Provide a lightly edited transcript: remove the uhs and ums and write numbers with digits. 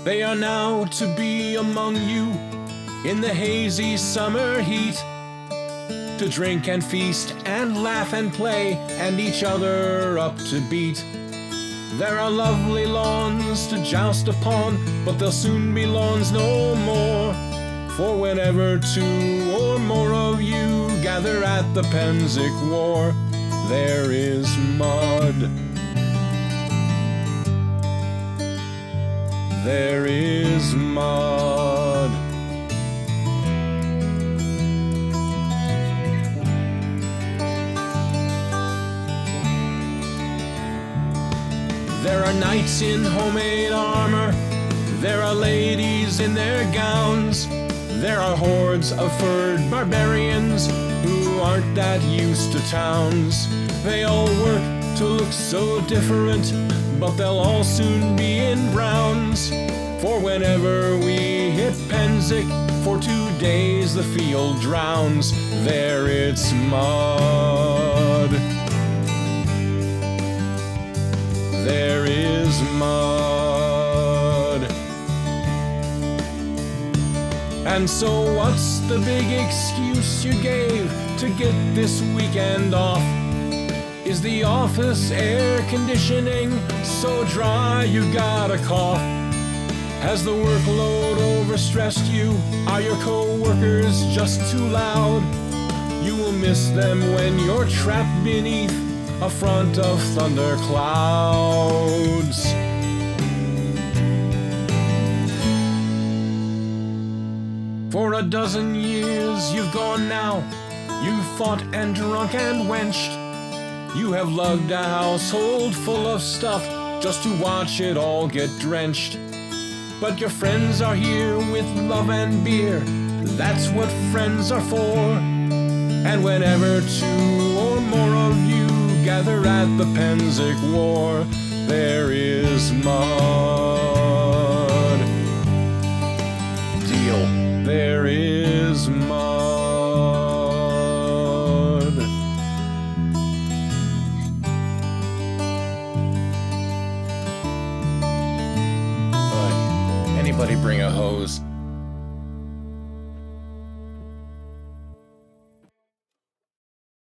They are now to be among you in the hazy summer heat, to drink and feast and laugh and play and each other up to beat. There are lovely lawns to joust upon, but there'll soon be lawns no more. For whenever two or more of you gather at the Pennsic War, there is mud. There is mud. There are knights in homemade armor, there are ladies in their gowns, there are hordes of furred barbarians who aren't that used to towns. They all work to look so different, but they'll all soon be in browns. For whenever we hit Pennsic, for 2 days the field drowns. There it's mud. There is mud. And so what's the big excuse you gave to get this weekend off? Is the office air conditioning so dry you got a cough? Has the workload overstressed you? Are your co-workers just too loud? You will miss them when you're trapped beneath a front of thunder clouds. For a dozen years you've gone now, you've fought and drunk and wenched. You have lugged a household full of stuff just to watch it all get drenched. But your friends are here with love and beer, that's what friends are for. And whenever two or more of you gather at the Pennsic War, there is mud. Deal. There is mud. But anybody bring a hose?